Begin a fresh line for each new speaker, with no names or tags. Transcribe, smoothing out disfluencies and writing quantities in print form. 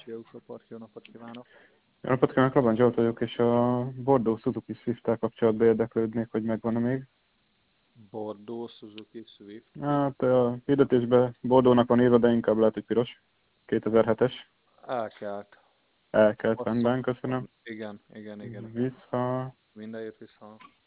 Szia Uszoport, jó napot kívánok!
Jó napot kívánok, Laban Zsolt vagyok, és a Bordeaux Suzuki Swift-tel kapcsolatban érdeklődnék, hogy megvan-e még.
Bordeaux Suzuki Swift.
Hát a hirdetésben Bordeauxnak van írva, de inkább lehet, hogy piros. 2007-es.
Elkelt.
Elkelt
Hosszan
rendben, köszönöm.
van. Igen.
Vissza.
Mindenért vissza.